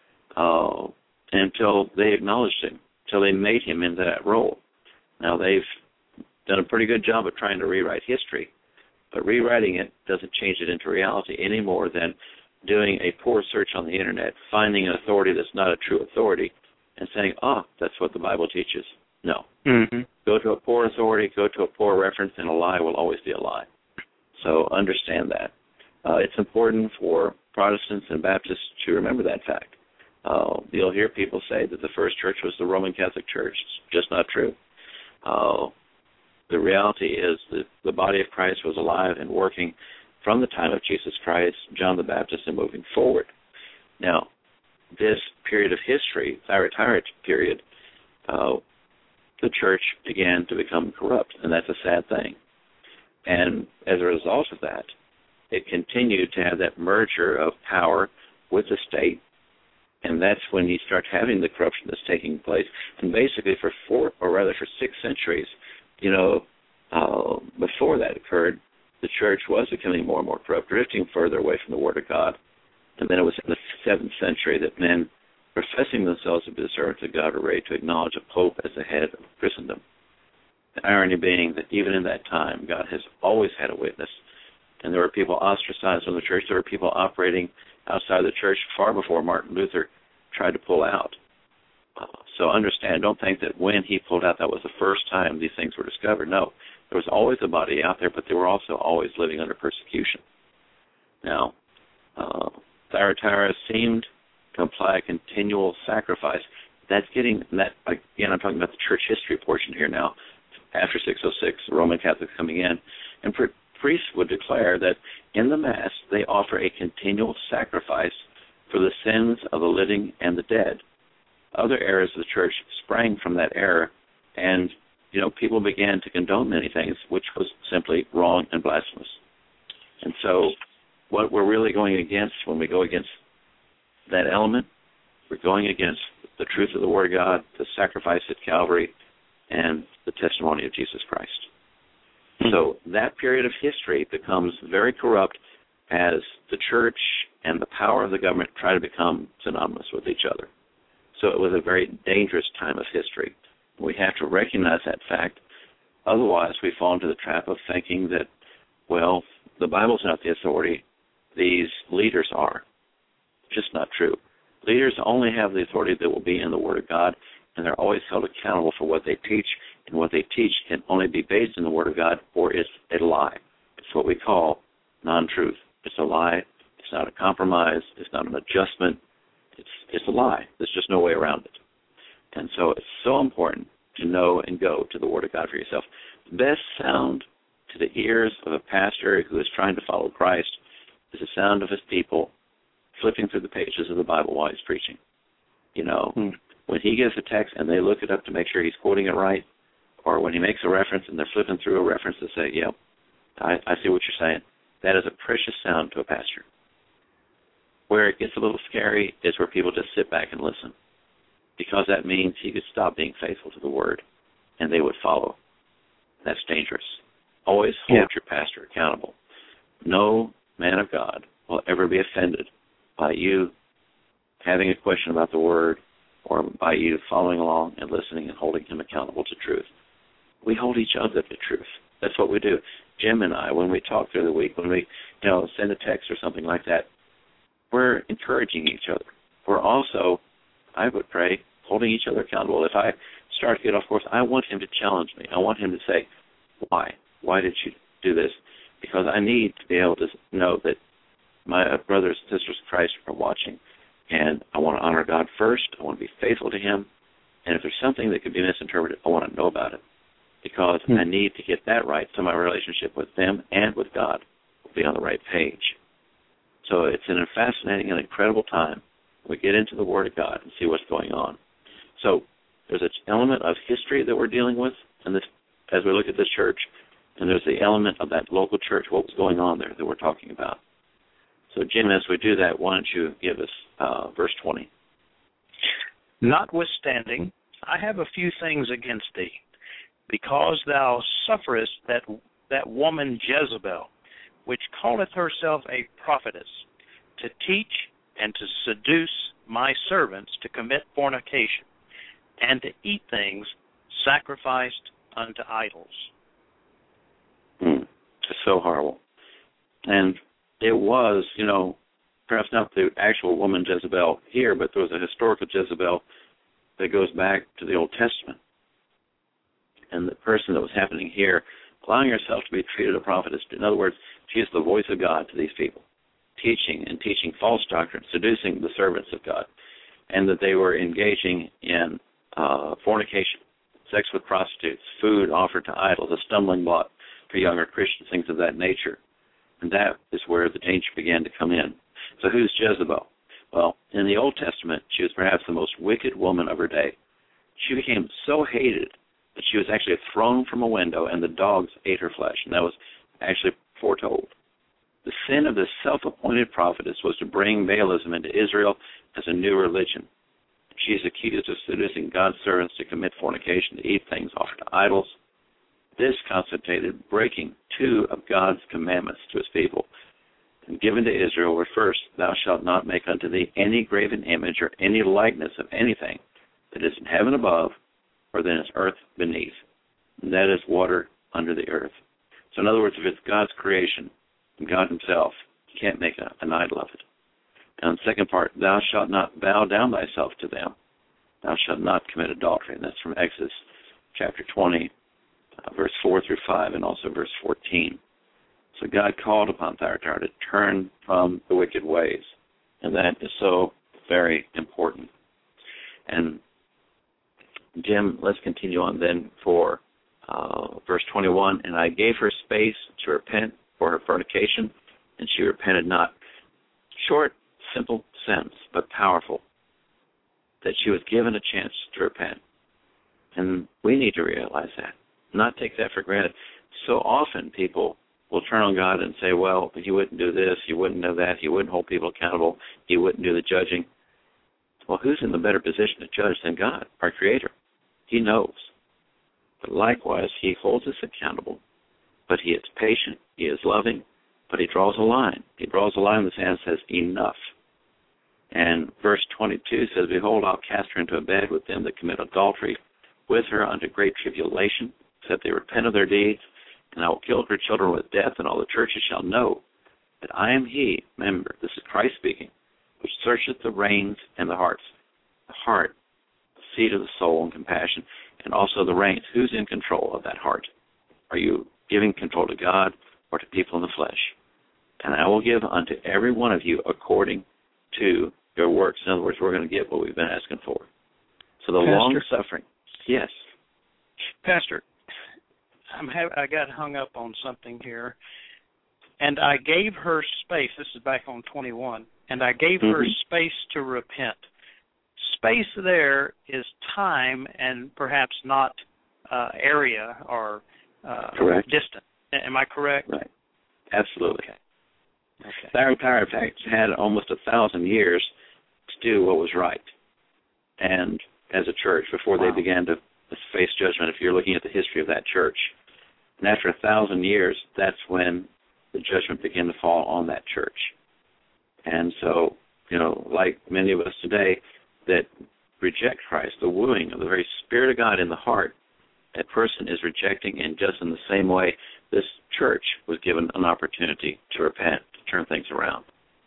uh, until they acknowledged him, until they made him into that role. Now, they've done a pretty good job of trying to rewrite history, but rewriting it doesn't change it into reality any more than doing a poor search on the Internet, finding an authority that's not a true authority, and saying, oh, that's what the Bible teaches. No. Mm-hmm. Go to a poor authority, go to a poor reference, and a lie will always be a lie. So understand that. Uh, it's important for Protestants and Baptists to remember that fact. Uh, you'll hear people say that the first church was the Roman Catholic Church. It's just not true. Uh, the reality is that the body of Christ was alive and working from the time of Jesus Christ, John the Baptist, and moving forward. Now, this period of history, Thyatira period, uh, the church began to become corrupt, and that's a sad thing. And as a result of that, it continued to have that merger of power with the state, and that's when you start having the corruption that's taking place. And basically for four, or rather for six centuries, you know, uh, before that occurred, the church was becoming more and more corrupt, drifting further away from the Word of God. And then it was in the seventh century that men professing themselves to be the servants of God were ready to acknowledge a pope as the head of Christendom. The irony being that even in that time, God has always had a witness, and there were people ostracized from the church. There were people operating outside the church far before Martin Luther tried to pull out. Uh, so understand, don't think that when he pulled out that was the first time these things were discovered. No, there was always a body out there, but they were also always living under persecution. Now, uh, Thyatira seemed to imply a continual sacrifice. That's getting, that again, I'm talking about the church history portion here now, after six oh six, the Roman Catholics coming in, and pre- priests would declare that in the Mass they offer a continual sacrifice for the sins of the living and the dead. Other errors of the church sprang from that error, and you know people began to condone many things, which was simply wrong and blasphemous. And so what we're really going against when we go against that element, we're going against the truth of the Word of God, the sacrifice at Calvary, and the testimony of Jesus Christ. Mm-hmm. So that period of history becomes very corrupt as the church and the power of the government try to become synonymous with each other. So it was a very dangerous time of history. We have to recognize that fact. Otherwise, we fall into the trap of thinking that, well, the Bible's not the authority, these leaders are. Just not true. Leaders only have the authority that will be in the Word of God, and they're always held accountable for what they teach, and what they teach can only be based in the Word of God, or it's a lie. It's what we call non-truth. It's a lie. It's not a compromise. It's not an adjustment. It's it's a lie. There's just no way around it. And so it's so important to know and go to the Word of God for yourself. The best sound to the ears of a pastor who is trying to follow Christ is the sound of his people flipping through the pages of the Bible while he's preaching. You know, hmm. when he gives a text and they look it up to make sure he's quoting it right, or when he makes a reference and they're flipping through a reference to say, yep, I, I see what you're saying. That is a precious sound to a pastor. Where it gets a little scary is where people just sit back and listen, because that means he could stop being faithful to the Word and they would follow. That's dangerous. Always hold yeah. your pastor accountable. No man of God will ever be offended by you having a question about the Word or by you following along and listening and holding him accountable to truth. We hold each other to truth. That's what we do. Jim and I, when we talk through the week, when we, you know, send a text or something like that, we're encouraging each other. We're also, I would pray, holding each other accountable. If I start to get off course, I want him to challenge me. I want him to say, why? Why did you do this? Because I need to be able to know that my brothers and sisters in Christ are watching, and I want to honor God first. I want to be faithful to him. And if there's something that could be misinterpreted, I want to know about it, because hmm. I need to get that right so my relationship with them and with God will be on the right page. So it's a fascinating and incredible time. We get into the Word of God and see what's going on. So there's an element of history that we're dealing with, and this, as we look at this church, and there's the element of that local church, what was going on there that we're talking about. So, Jim, as we do that, why don't you give us uh, verse twenty? Notwithstanding, I have a few things against thee, because thou sufferest that that woman Jezebel, which calleth herself a prophetess, to teach and to seduce my servants to commit fornication, and to eat things sacrificed unto idols. Mm, it's so horrible. And it was, you know, perhaps not the actual woman Jezebel here, but there was a historical Jezebel that goes back to the Old Testament. And the person that was happening here, allowing herself to be treated a prophetess. In other words, she is the voice of God to these people. teaching and teaching false doctrine, seducing the servants of God, and that they were engaging in uh, fornication, sex with prostitutes, food offered to idols, a stumbling block for younger Christians, things of that nature. And that is where the danger began to come in. So who's Jezebel? Well, in the Old Testament, she was perhaps the most wicked woman of her day. She became so hated that she was actually thrown from a window and the dogs ate her flesh, and that was actually foretold. The sin of this self-appointed prophetess was to bring Baalism into Israel as a new religion. She is accused of seducing God's servants to commit fornication, to eat things offered to idols. This constituted breaking two of God's commandments to his people, and given to Israel were first, thou shalt not make unto thee any graven image or any likeness of anything that is in heaven above or that is earth beneath. And that is water under the earth. So in other words, if it's God's creation, God himself, you can't make a, an idol of it. And the second part, thou shalt not bow down thyself to them. Thou shalt not commit adultery. And that's from Exodus chapter twenty, uh, verse four through five, and also verse fourteen. So God called upon Thyatira to turn from the wicked ways. And that is so very important. And Jim, let's continue on then for uh, verse twenty-one. And I gave her space to repent for her fornication, and she repented not. Short, simple sentence, but powerful, that she was given a chance to repent. And we need to realize that, not take that for granted. So often people will turn on God and say, well, he wouldn't do this, he wouldn't do that, he wouldn't hold people accountable, he wouldn't do the judging. Well, who's in the better position to judge than God, our Creator? He knows. But likewise, he holds us accountable, but he is patient, he is loving, but he draws a line. He draws a line in the sand and says, enough. And verse twenty-two says, behold, I'll cast her into a bed with them that commit adultery with her unto great tribulation, except they repent of their deeds, and I will kill her children with death, and all the churches shall know that I am he. Remember, this is Christ speaking, which searcheth the reins and the hearts. The heart, the seat of the soul and compassion, and also the reins. Who's in control of that heart? Are you giving control to God or to people in the flesh? And I will give unto every one of you according to your works. In other words, we're going to get what we've been asking for. So the Pastor, long suffering. Yes. Pastor, I'm have, I got hung up on something here. And I gave her space. This is back on twenty-one. And I gave mm-hmm. her space to repent. Space there is time and perhaps not uh, area or uh, correct. distance. Am I correct? Right. Absolutely. Okay. Okay. Thyatira, in fact, had almost a thousand years to do what was right, and as a church before wow. they began to face judgment. If you're looking at the history of that church, and after a thousand years, that's when the judgment began to fall on that church. And so, you know, like many of us today that reject Christ, the wooing of the very Spirit of God in the heart, that person is rejecting, and just in the same way, this church was given an opportunity to repent, to turn things around.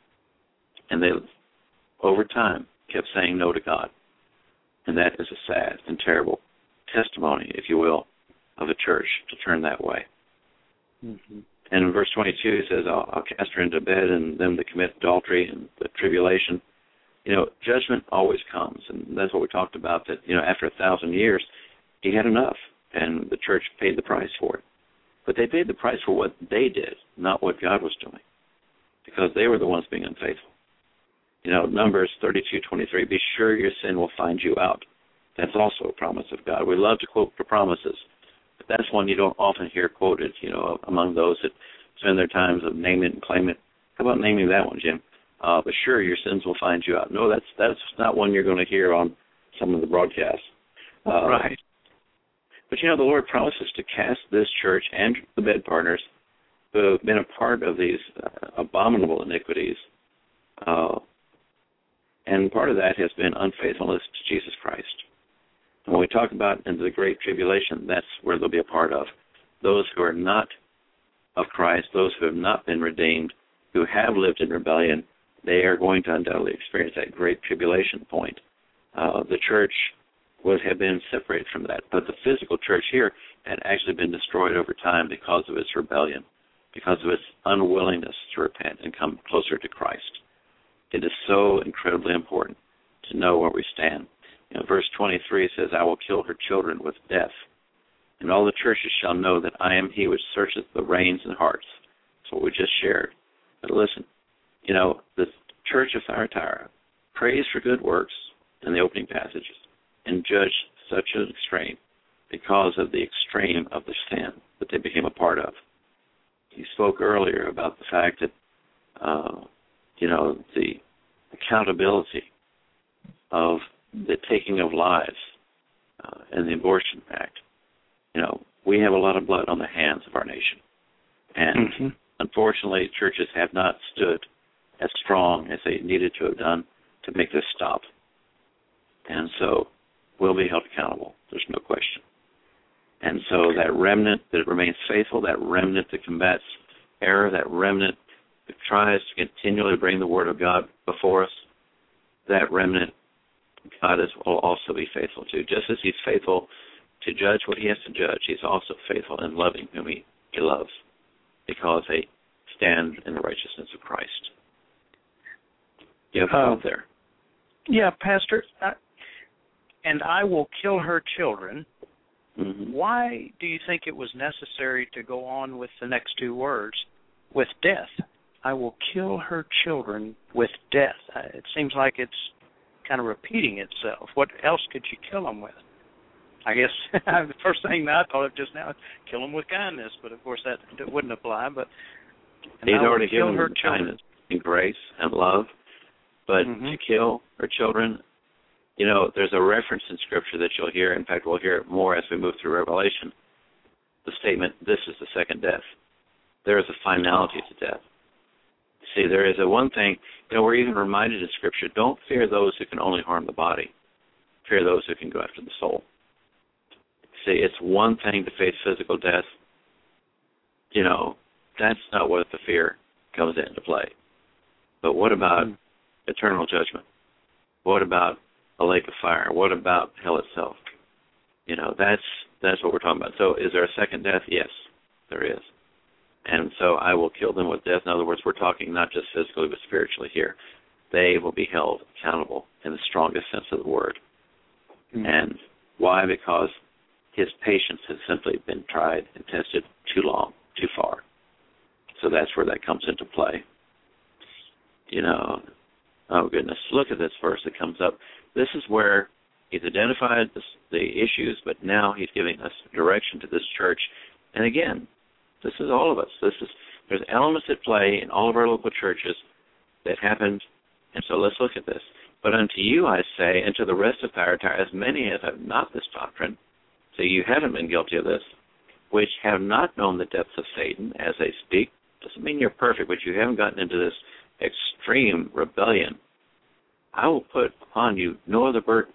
And they, over time, kept saying no to God. And that is a sad and terrible testimony, if you will, of a church to turn that way. Mm-hmm. And in verse twenty-two, it says, I'll, I'll cast her into bed and them that commit adultery and the tribulation. You know, judgment always comes, and that's what we talked about, that, you know, after a thousand years, he had enough, and the church paid the price for it. But they paid the price for what they did, not what God was doing, because they were the ones being unfaithful. You know, Numbers thirty-two twenty-three, be sure your sin will find you out. That's also a promise of God. We love to quote the promises, but that's one you don't often hear quoted, you know, among those that spend their times of name it and claim it. How about naming that one, Jim? Uh, but sure, your sins will find you out. No, that's that's not one you're going to hear on some of the broadcasts. Uh, right. But, you know, the Lord promises to cast this church and the bed partners who have been a part of these uh, abominable iniquities. Uh, and part of that has been unfaithfulness to Jesus Christ. And when we talk about into the Great Tribulation, that's where they'll be a part of. Those who are not of Christ, those who have not been redeemed, who have lived in rebellion, they are going to undoubtedly experience that Great Tribulation point. Uh, the church would have been separated from that. But the physical church here had actually been destroyed over time because of its rebellion. because of its unwillingness to repent and come closer to Christ. It is so incredibly important to know where we stand. You know, verse twenty-three says, I will kill her children with death, and all the churches shall know that I am he which searcheth the reins and hearts. That's what we just shared. But listen, you know, the church of Thyatira prays for good works in the opening passages and judged such an extreme because of the extreme of the sin that they became a part of. He spoke earlier about the fact that, uh, you know, the accountability of the taking of lives uh, and the Abortion Act. You know, we have a lot of blood on the hands of our nation. And mm-hmm. unfortunately, churches have not stood as strong as they needed to have done to make this stop. And so we'll be held accountable. There's no question. And so that remnant that remains faithful, that remnant that combats error, that remnant that tries to continually bring the Word of God before us, that remnant, God is, will also be faithful to. Just as he's faithful to judge what he has to judge, he's also faithful in loving whom he, he loves, because they stand in the righteousness of Christ. You have a thought there? Yeah, Pastor. I, and I will kill her children. Mm-hmm. Why do you think it was necessary to go on with the next two words, with death? I will kill her children with death. It seems like it's kind of repeating itself. What else could you kill them with? I guess the first thing that I thought of just now is kill them with kindness, but of course that, that wouldn't apply. But he's already given her kindness and grace and love, but mm-hmm. to kill her children, you know, there's a reference in Scripture that you'll hear. In fact, we'll hear it more as we move through Revelation. The statement, this is the second death. There is a finality to death. See, there is a one thing, you know, we're even reminded in Scripture, don't fear those who can only harm the body. Fear those who can go after the soul. See, it's one thing to face physical death. You know, that's not what the fear comes into play. But what about mm-hmm. eternal judgment? What about a lake of fire? What about hell itself? You know, that's that's what we're talking about. So is there a second death? Yes, there is. And so I will kill them with death. In other words, we're talking not just physically but spiritually here. They will be held accountable in the strongest sense of the word. Mm-hmm. And why? Because his patience has simply been tried and tested too long, too far. So that's where that comes into play. You know, oh goodness, look at this verse that comes up. This is where he's identified the, the issues, but now he's giving us direction to this church. And again, this is all of us. This is there's elements at play in all of our local churches that happened. And so let's look at this. But unto you I say, and to the rest of Thyatira, as many as have not this doctrine, so you haven't been guilty of this, which have not known the depths of Satan as they speak. Doesn't mean you're perfect, but you haven't gotten into this extreme rebellion. I will put upon you no other burden.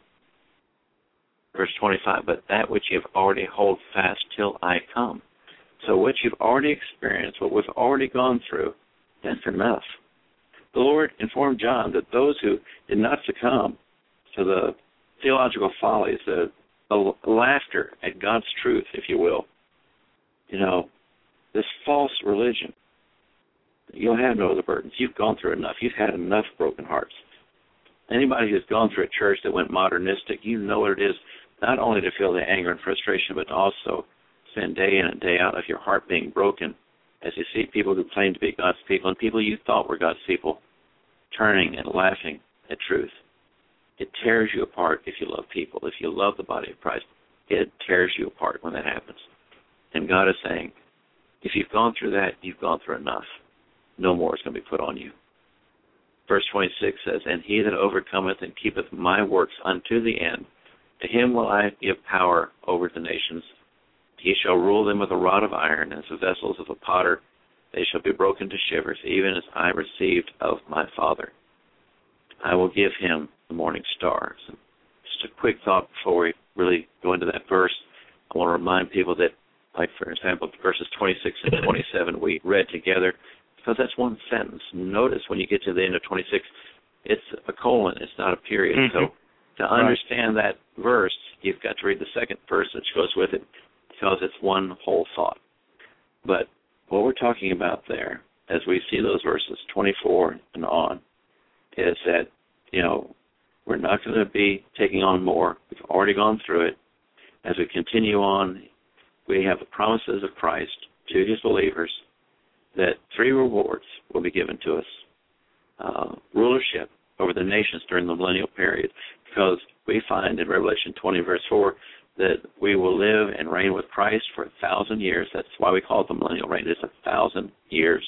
Verse twenty-five, but that which you have already hold fast till I come. So what you've already experienced, what we've already gone through, that's enough. The Lord informed John that those who did not succumb to the theological follies, the, the laughter at God's truth, if you will, you know, this false religion, you'll have no other burdens. You've gone through enough. You've had enough broken hearts. Anybody who's gone through a church that went modernistic, you know what it is, not only to feel the anger and frustration, but also spend day in and day out of your heart being broken as you see people who claim to be God's people and people you thought were God's people turning and laughing at truth. It tears you apart if you love people. If you love the body of Christ, it tears you apart when that happens. And God is saying, if you've gone through that, you've gone through enough. No more is going to be put on you. Verse twenty-six says, and he that overcometh and keepeth my works unto the end, to him will I give power over the nations. He shall rule them with a rod of iron, as the vessels of a potter. They shall be broken to shivers, even as I received of my Father. I will give him the morning stars. And just a quick thought before we really go into that verse. I want to remind people that, like, for example, verses twenty-six and twenty-seven we read together, because that's one sentence. Notice when you get to the end of twenty-six, it's a colon. It's not a period. Mm-hmm. So to understand right. that verse, you've got to read the second verse which goes with it, because it's one whole thought. But what we're talking about there, as we see those verses twenty-four and on, is that, you know, we're not going to be taking on more. We've already gone through it. As we continue on, we have the promises of Christ to his believers that three rewards will be given to us. Uh, rulership over the nations during the millennial period, because we find in Revelation twenty, verse four, that we will live and reign with Christ for a thousand years. That's why we call it the millennial reign. It's a thousand years.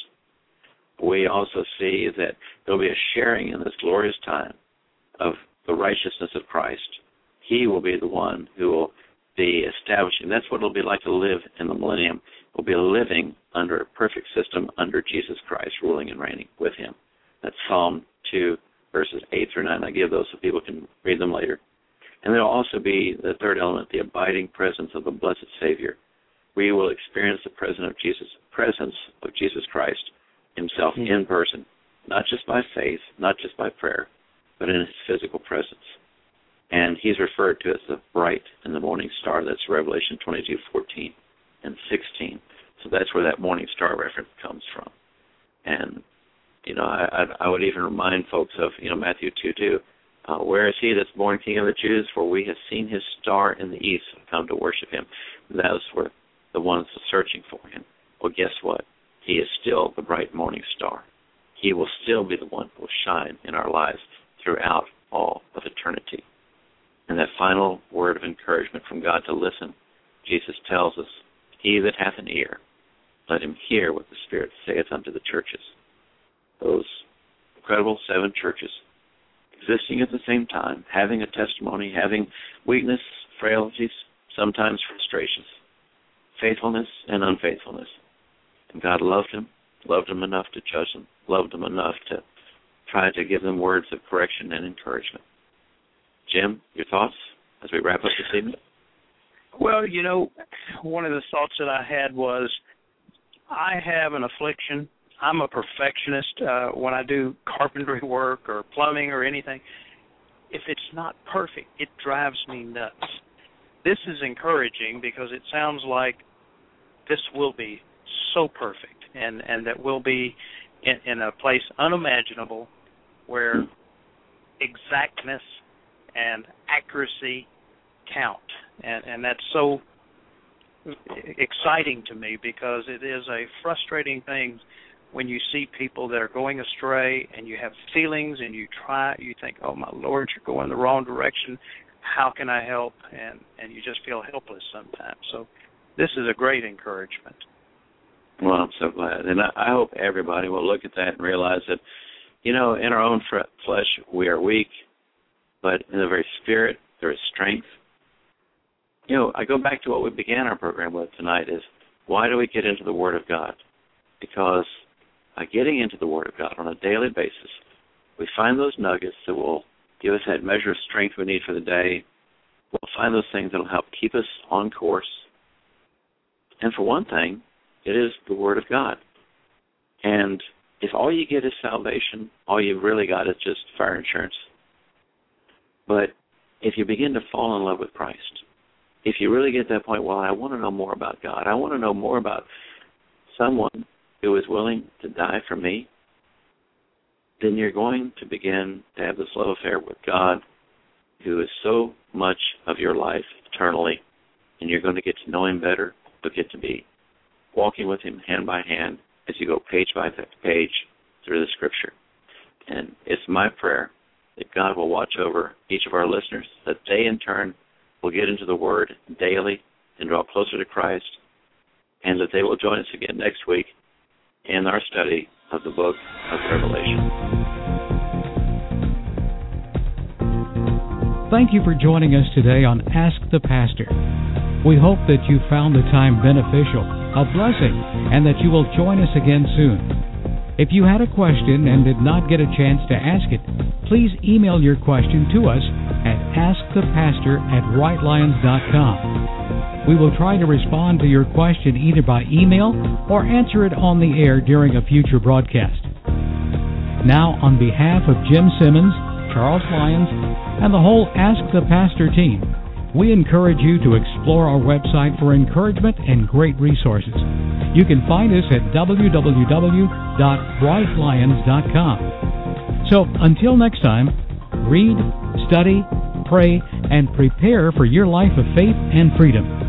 We also see that there'll be a sharing in this glorious time of the righteousness of Christ. He will be the one who will be establishing. That's what it'll be like to live in the millennium. We'll be living under a perfect system under Jesus Christ, ruling and reigning with him. That's Psalm two, verses eight through nine. I give those so people can read them later. And there will also be the third element, the abiding presence of the blessed Savior. We will experience the presence of Jesus, presence of Jesus Christ himself mm-hmm. in person, not just by faith, not just by prayer, but in his physical presence. And he's referred to as the bright and the morning star. That's Revelation twenty-two, fourteen and sixteen. So that's where that morning star reference comes from. And, you know, I, I would even remind folks of, you know, Matthew two, two. Uh, where is he that's born King of the Jews? For we have seen his star in the east and come to worship him. That was where the ones searching for him. Well, guess what? He is still the bright morning star. He will still be the one who will shine in our lives throughout all of eternity. And that final word of encouragement from God to listen, Jesus tells us, he that hath an ear, let him hear what the Spirit saith unto the churches. Those incredible seven churches existing at the same time, having a testimony, having weakness, frailties, sometimes frustrations, faithfulness and unfaithfulness. And God loved him, loved him enough to judge them, loved them enough to try to give them words of correction and encouragement. Jim, your thoughts as we wrap up this evening? Well, you know, one of the thoughts that I had was I have an affliction. I'm a perfectionist uh, when I do carpentry work or plumbing or anything. If it's not perfect, it drives me nuts. This is encouraging because it sounds like this will be so perfect and, and that we'll be in, in a place unimaginable where exactness and accuracy count. And, and that's so exciting to me because it is a frustrating thing when you see people that are going astray and you have feelings and you try, you think, oh, my Lord, you're going the wrong direction. How can I help? And, and you just feel helpless sometimes. So this is a great encouragement. Well, I'm so glad. And I, I hope everybody will look at that and realize that, you know, in our own flesh, we are weak, but in the very spirit, there is strength. You know, I go back to what we began our program with tonight is, why do we get into the Word of God? Because by getting into the Word of God on a daily basis, we find those nuggets that will give us that measure of strength we need for the day. We'll find those things that will help keep us on course. And for one thing, it is the Word of God. And if all you get is salvation, all you've really got is just fire insurance. But if you begin to fall in love with Christ, if you really get to that point, well, I want to know more about God. I want to know more about someone who is willing to die for me, then you're going to begin to have this love affair with God, who is so much of your life eternally, and you're going to get to know him better. You'll get to be walking with him hand by hand as you go page by page through the Scripture. And it's my prayer that God will watch over each of our listeners, that they in turn will get into the Word daily and draw closer to Christ, and that they will join us again next week in our study of the book of Revelation. Thank you for joining us today on Ask the Pastor. We hope that you found the time beneficial, a blessing, and that you will join us again soon. If you had a question and did not get a chance to ask it, please email your question to us at ask the pastor at right lions dot com. We will try to respond to your question either by email or answer it on the air during a future broadcast. Now, on behalf of Jim Simmons, Charles Lyons, and the whole Ask the Pastor team, we encourage you to explore our website for encouragement and great resources. You can find us at w w w dot bright lions dot com. So until next time, read, study, pray, and prepare for your life of faith and freedom.